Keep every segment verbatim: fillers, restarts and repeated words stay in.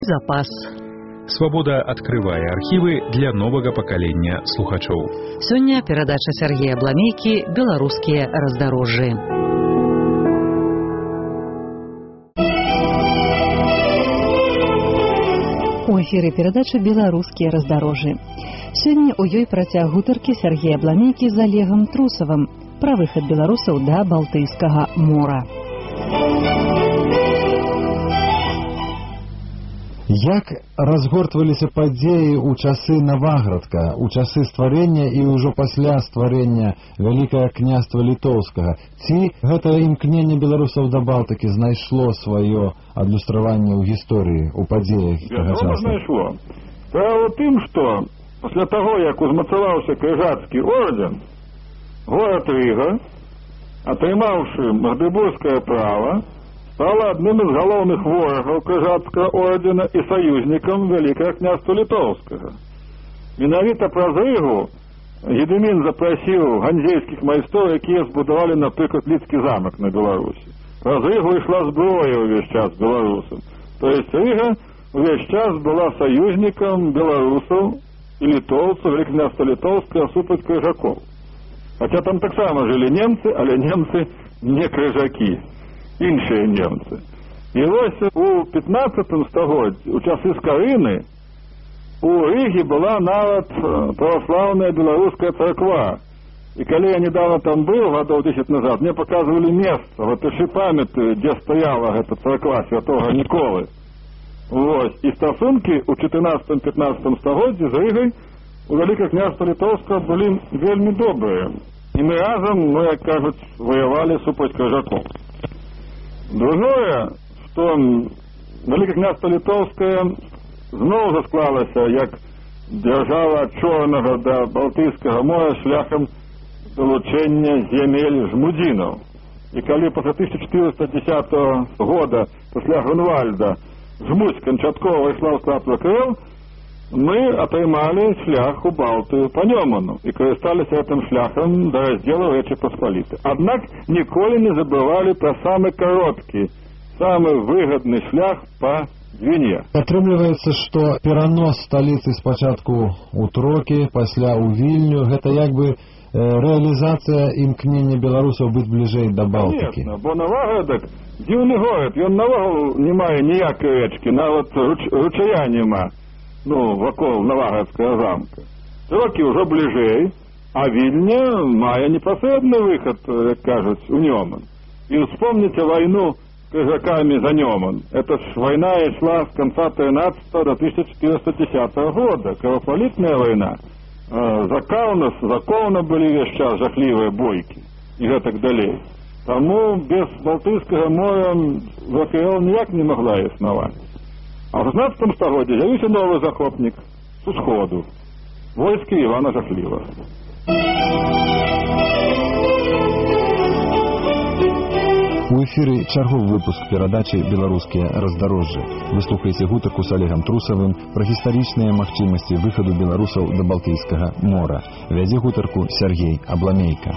Запас. Свабода адкрывае архівы для новага пакалення слухачоў. Сёння перадача Сергея Абламейкі «Беларускія раздарожжы». У эфіры перадачы «Беларускія раздарожжы». Сёння ў ёй працяг гутаркі Сергея Абламейкі з Олегам Трусавым пра выхад беларусаў да Балтыйскага мора. Як разгортваліся падзеі ў часы Наваградка, у часы стварэння і ўжо пасля стварэння Вялікага княства Літоўскага? Ці гэта імкненне беларусаў да Балтыкі знайшло сваё адлюстраванне ў гісторыі, у падзеях тагачасных? Знайшло. Справа ў тым, што пасля таго, як узмацаваўся крыжацкі ордэн, горад Рыга, атрымаўшы магдыбургскае права, стала адным з галоўных ворагаў крыжацкага ордена і саюзнікам Вялікага княства Літоўскага. Менавіта праз Рыгу Гедымін запрасіў ганзейскіх майстроў, якія збудавалі, напрыклад, Ліцкі замак на Беларусі. Праз Рыгу ішла зброя ўвесь час беларусам. То есть Рыга ўвесь час была саюзнікам беларусаў і літоўцаў, Вялікага княства Літоўскага супраць крыжакоў. Хаця там таксама жылі немцы, але немцы не крыжакі, іншыя немцы. І вось у пятнаццатым стагоддзі, у часы Скарыны, у Рыгі была нават праваслаўная беларуская царква. І калі я недавно там быў, гадоў дзесяць назад, мне паказвалі месца, латышы памятаю, дзе стаяла гэта царква святога Ніколы. Вось. І стасункі у чатырнаццатым-пятнаццатым стагоддзі з Рыгай у Вялікага княства Літоўскага былі вельмі добрыя. І мы разам, ну, як кажуць, воевалі супраць крыжакоў. Другое, што Вялікае княства Літоўскае зноў засклалася як дзяржава ад Чорнага да Балтыйскага мора шляхам далучэння земель жмудзінаў. І калі пасля тысяча чатырыста дзесятага года, пасля Грунвальда, Жмудзь канчаткова ішла ў склад ВКЛ, мы атрымалі шлях у Балтыю па Нёману і карысталіся гэтым шляхам да раздзелу Рэчы Паспалітай. Аднак ніколі не забывалі пра самы кароткі, самы выгадны шлях па Двіне. Атрымліваецца, што перанос сталіцы спачатку ў Трокі, пасля ў Вільню, гэта як бы рэалізацыя імкнення беларусаў быць бліжэй да Балтыкі. Конечно, бо Наваградак дзіўны горад, ён навогул не мае ніякай рэчкі, нават руч, ручая няма. Ну, вакол Наваградскага замка. Трокі ўжо бліжэй, а Вільня мае непасрэдны выхад, як кажуць, у Нёман. І успомніце вайну крыжакамі за Нёман. Это ж вайна ішла з конца трынаццатага до тысяча четыреста десятого года. Кровопролитная вайна. За Каўнас, за Ковна былі весь час жахлівыя бойкі. І гэтак далей. Таму без Балтыйскага мора ВКЛ ніяк не магла існаваць. А ў шаснаццатым стагоддзі з'явіўся новы захопнік з усходу. Войскі Івана Жахлівага. У эфіры чарговы выпуск перадачы «Беларускія раздарожжы». Вы слухаеце гутарку з Олегам Трусавым пра гістарычныя магчымасці выхаду беларусаў да Балтыйскага мора. Вядзе гутарку Сергей Абламейка.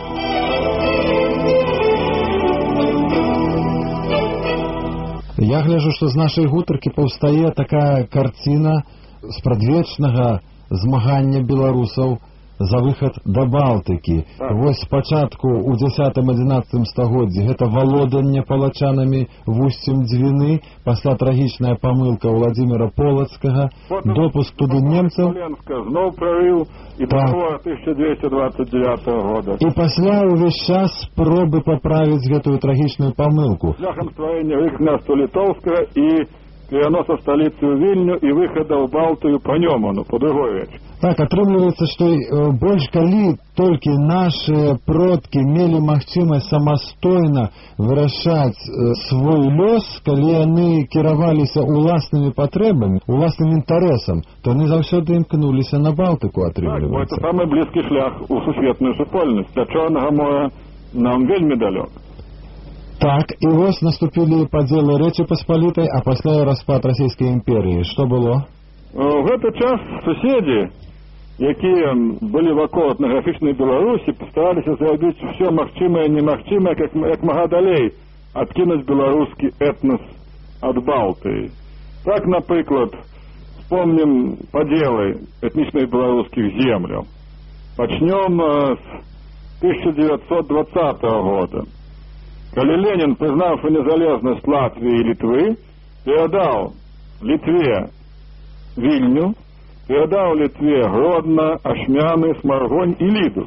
Я гляжу, што з нашай гутаркі паўстае такая карціна спрадвечнага змагання беларусаў за выхад да Балтыкі. Вось спачатку ў дзесятым-адзінаццатым стагоддзі гэта валоданне палачанамі вусцем Двіны, пасля трагічная памылка Владзіміра Полацкага, допуск туды немцаў, зноў прарыў і договор тысяча двести двадцать девятого года. І пасля ўвесь час спробы паправіць гэтую трагічную памылку. Шляхам стварэння Вялікага княства Літоўскага і пераноса сталіцы ў Вільню і выхада ў Балтыю па Нёману, па другой рэчы. Так, атрымліваецца, што больш калі толькі нашыя продкі мелі магчымасць самастойна вырашаць свой лёс, калі яны кіраваліся ўласнымі патрэбамі, уласным інтарэсам, то яны заўсёды імкнуліся на Балтыку, атрымліваецца. Так, гэта самы блізкі шлях у сусветную супольнасць. Да Чорнага мора нам вельмі далёк. Так, і вось наступілі падзелы Рэчы Паспалітай, а пасля распад Расійскай імперіі. Што было? У гэты час суседзі, якія былі вакол этнаграфічнай Беларусі, пастараліся зрабіць усё магчымае і немагчымае, як, як мага далей адкінуць беларускі этнас ад Балтыі. Так, наприклад, вспомним поделы этничных белорусских землях. Начнем с тысяча девятьсот двадцатого года, когда Ленин, признав незалежность Латвии и Литвы, передал Литве Вильню, передал Литве Гродно, Ашмяны, Сморгонь и Лиду.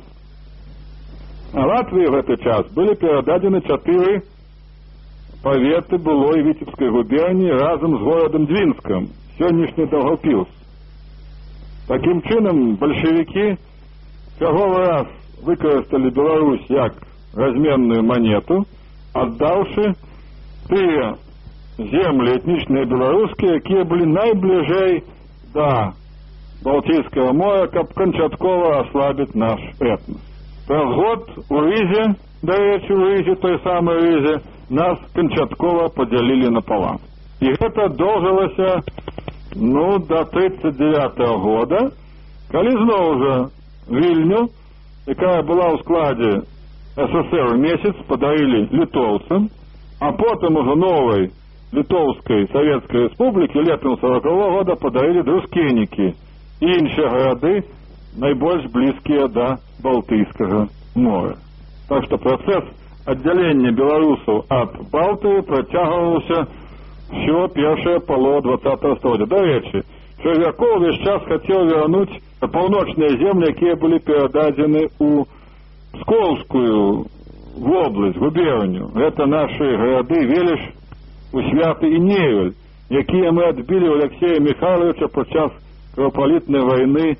А Латвии в этот час были передадены четыре поветы былой Витебской губернии разом с городом Двинском, сённяшний Даўгаўпілс. Таким чином, большевики черговый раз використали Беларусь як разменную монету, отдавши те земли этничные белорусские, которые были наиближей до Балтийского моря, как кончатково ослабить наш этнос. Раз год у Рызе, до речи, у Рызе, той самой Рызе, нас кончатково поделили напополам. И это дожилося, ну, до тридцать девятого года, коли знову же Вильню, якая была в складе СССР месяц, подарили литовцам, а потом уже новой Литовской Советской Республики летом сорокового года подарили друскенники и інші города, найбольш близкие до Балтийского моря. Так что процесс отделения белорусов от Балтии протягивался все первое половина двадцатого столетия. До речи, Червяков весь час хотел вернуть полночные земли, которые были передадены у Псковскую в область, губернию. Это наши города Велиш, Усвяты и Невель, которые мы отбили у Алексея Михайловича подчас кровопролитной войны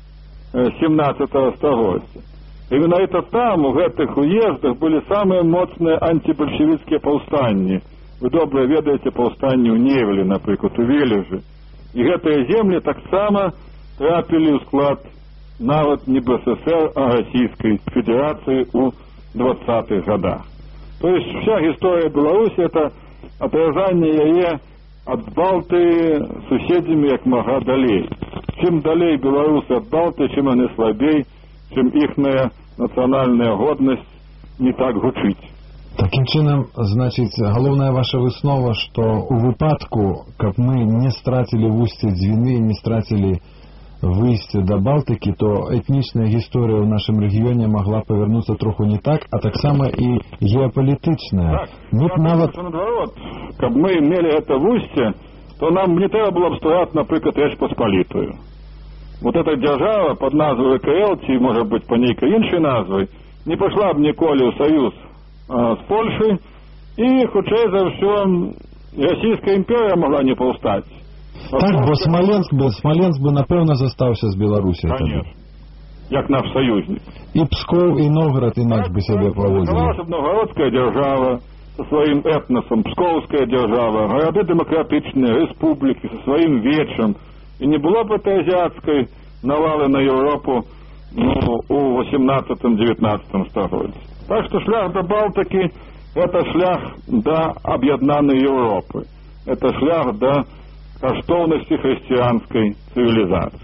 семнадцатого столетия. Именно это там, в этих уездах, были самые мощные антибольшевистские повстания. Вы добре ведаете повстание у Невелі, например, у Вележи. И эти земли так само трапили в склад навод не БССР, а Российской Федерации у двадцатых годах. То есть вся история Беларуси — это отрезание яе от Балтии соседями як мага далей. Чем далей белорусы от Балтии, чем они слабей, чем ихная национальная годность не так гучить. Таким чынам, значит, галоўная ваша выснова, што у выпадку, каб мы не страцілі вусце Двины, не страцілі выйсце до Балтыкі, то этнічная гісторыя ў нашым рэгіёне могла павярнуцца троху не так, а таксама і геапалітычная. Так, нет, нават... наоборот, каб мы имели это вусце, то нам не треба было б ствараць, напрыклад, Рэч Паспалітую. Вот эта держава под назвой ВКЛ, ці, может быть, по нейкай іншай назвай, не пошла б ніколі ў саюз а, с Польшей, и, хутчэй за ўсё, Российская империя могла не паўстаць. Так, бо Смоленск бы, Смоленск бы, напэўна, застаўся з Беларусі. Конечно. Як наш союзник. И Псков, и Новгород инакш бы себе повозили. Оставалась новгородская держава со своим этносом, Псковская держава, города демократичные, республики со своим вечем. И не было бы этой азиатской навалы на Европу, ну, у восемнадцатом-девятнадцатом столетии. Так что шлях до Балтики — это шлях до объединенной Европы. Это шлях до коштовности христианской цивилизации.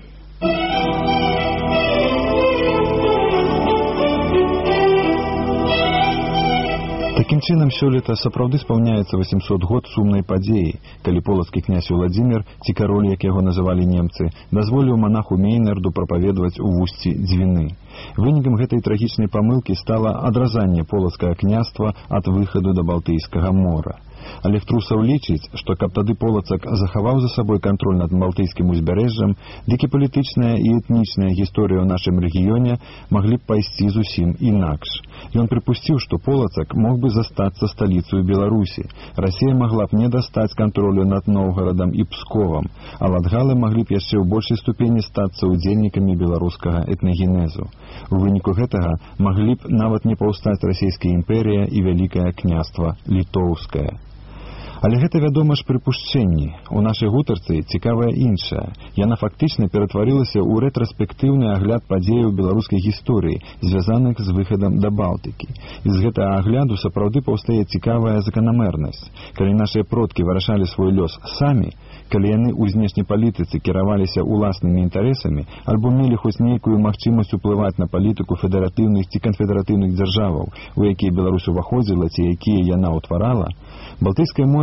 Таким чынам, сёлета сапраўды спаўняецца восемьсот год сумнай падзеі, калі полацкі князь Уладзімір, ці кароль, як яго называлі немцы, дазволіў манаху Мейнерду прапаведаваць у вусці Двины. Вынікам гэтай трагічнай памылкі стала адразанне полацкага княства ад выхаду да Балтыйскага мора. Але Трусаў лічыць, што каб тады полацак захаваў за сабой кантроль над балтыйскім узбярэжжам, дык і палітычная і этнічная гісторыя ў нашым рэгіёне маглі б пайсці зусім інакш. Ён прыпусціў, што полацак мог бы застацца сталіцаю Беларусі. Расія магла б не дастаць кантролю над Новгарадам і Псковам, а латгалы маглі б яшчэ ў большай ступені стацца ўдзельнікамі беларускага этнагенезу. У выніку гэтага маглі б нават не паўстаць расійская імперія і вялікае княства літоўскае. Але гэта, вядома ж, прыпушчэнні. У нашай гутарцы цікавая іншая. Яна фактычна ператварылася ў рэтраспектыўны агляд падзеяў беларускай гісторыі, звязаных з выхадам да Балтыкі. І з гэтага агляду сапраўды паўстае цікавая заканамернасць. Калі нашыя продкі вырашалі свой лёс самі, калі яны ў знешняй палітыцы кіраваліся ўласнымі інтарэсамі альбо мелі хоць нейкую магчымасць уплываць на палітыку федэратыўных ці канфедэратыўных дзяржаваў, у якія Беларусь уваходзіла ці якія яна ўтварала, Балтыйскае море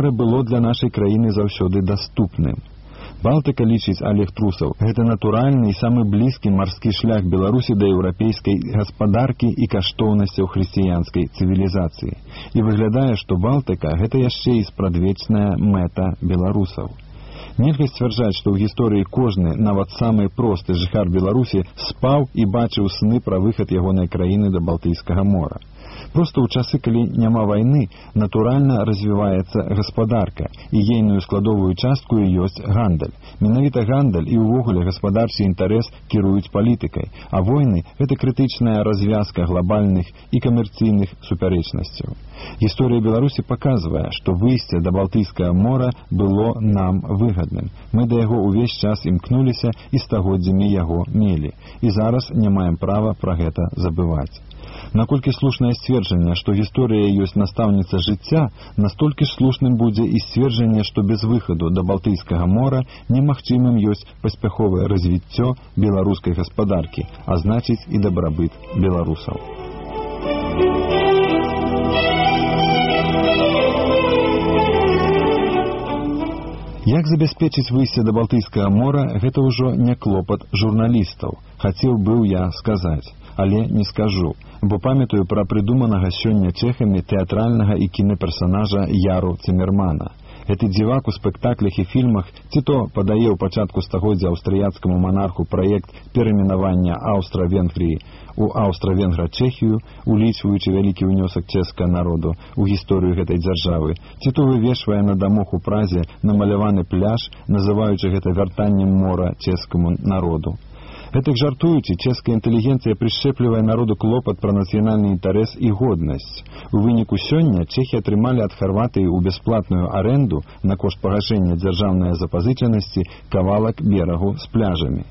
море было для нашай краіны заўсёды даступным. Балтыка, лічыць Олег Трусаў, гэта натуральны і самы блізкі марскі шлях Беларусі да еўрапейскай гаспадаркі і каштоўнасцяў хрысціянскай цывілізацыі. І выглядае, што Балтыка гэта яшчэ і спрадвечная мэта беларусаў. Нельга сцвярджаць, што ў гісторыі кожны, нават самы просты жыхар Беларусі спаў і бачыў сны пра выхад ягонай краіны да Балтыйскага мора. Проста ў часы, калі няма вайны, натуральна развіваецца гаспадарка, і ейную складовую частку ёсць гандаль. Менавіта гандаль і ўвогуле гаспадарчы інтарэс кіруюць палітыкай, а войны – гэта крытычная развязка глобальных і камерцыйных супярэчнасцяў. Гісторыя Беларусі паказвае, што выйсце да Балтыйскага мора было нам выгадным. Мы да яго ўвесь час імкнуліся і стагоддзямі яго мелі. І зараз не маем права пра гэта забываць. Наколькі слушнае сцверджанне, што гісторыя ёсць настаўніца жыцця, настолькі ж слушным будзе і сцверджанне, што без выхаду да Балтыйскага мора немагчымым ёсць паспяховае развіццё беларускай гаспадаркі, а значыць і дабрабыт беларусаў. Як забяспечыць выйсце да Балтыйскага мора, гэта ўжо не клопат журналістаў. Хацеў быў я сказаць, але не скажу, бо памятаю пра прыдуманага сёння чэхамі тэатральнага і кінаперсанажа Яру Цымермана. Гэты дзівак у спектаклях і фільмах ці то падае ў пачатку стагоддзя аўстрыяцкаму манарху праект перайменавання Аўстра-Венгрыі у Аўстра-Венгра-Чэхію, улічваючы вялікі ўнёсак чэшскага народу ў гісторыю гэтай дзяржавы, ці то вывешвае на дамок у Празе намаляваны пляж, называючы гэта вяртаннем мора чэшскаму народу. Гэтак жартуючы, чэшская інтэлігенцыя прышчэплівае народу клопат пра нацыянальны інтарэс і годнасць. У выніку сёння чэхі атрымалі ад Харватыі ў бясплатную арэнду на кошт пагашэння дзяржаўнай запазычанасці кавалак берагу з пляжамі.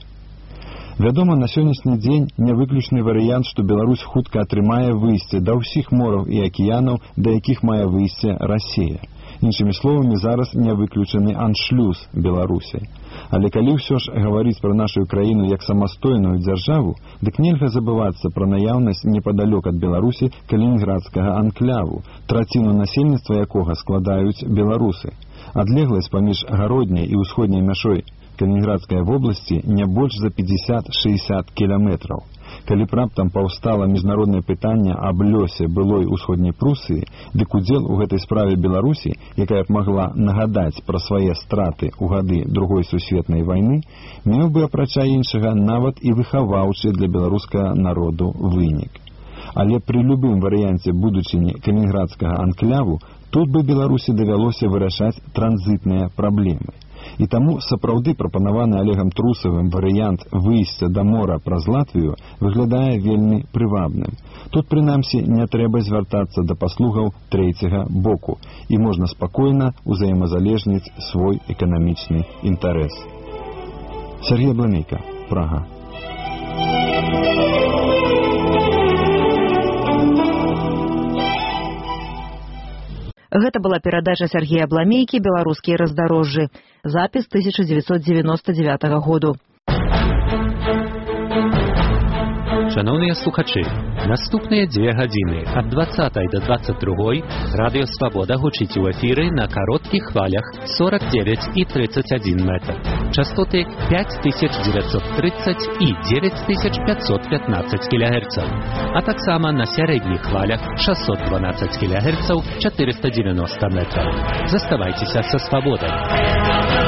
Вядома, на сённяшні дзень не выключны варыянт, што Беларусь хутка атрымае выйсце да ўсіх мораў і акіянаў, да якіх мае выйсце Расія. Іншымі словамі, зараз не выключаны аншлюз Беларусі. Але калі ўсё ж гаварыць пра нашу краіну як самастойную дзяржаву, дык нельга забывацца пра наяўнасць непадалёк ад Беларусі калінінградскага анкляву, траціну насельніцтва якога складаюць беларусы. Адлегласць паміж гародняй і ўсходняй мяжой Калінінградскай вобласці не больш за пятьдесят-шестьдесят кіламетраў. Калі б раптам паўстала міжнароднае пытанне аб лёсе былой усходняй Прусіі, дык удзел у гэтай справе Беларусі, якая б магла нагадаць пра свае страты ў гады Другой сусветнай вайны, меў бы, апрача іншага, нават і выхаваўчы для беларускага народу вынік. Але пры любым варыянце будучыні калінінградскага анкляву тут бы Беларусі давялося вырашаць транзітныя праблемы. І таму сапраўды прапанаваны Олегам Трусавым варыянт выйсця да мора праз Латвію выглядае вельмі прывабным. Тут, прынамсі, не трэба звяртацца да паслугаў трэцяга боку, і можна спакойна ўзаемазалежніць свой эканамічны інтарэс. Сергей Абламейка, Прага. Гэта была перадача Сергея Абламейкі «Беларускія раздарожжы». Запіс тысяча девятьсот девяносто девятого году. Шановні слухачі, наступныя дзве гадзіны ад двадцатай да двадцать другой Радыё Свабода гучыць у эфіры на кароткіх хвалях сорок девять и тридцать один метр. Частоты пять тысяч девятьсот тридцать и девять тысяч пятьсот пятнадцать килогерцаў, а таксама на сярэдніх хвалях шестьсот двенадцать килогерцаў четыреста девяносто метров. Заставайцеся са Свабодай.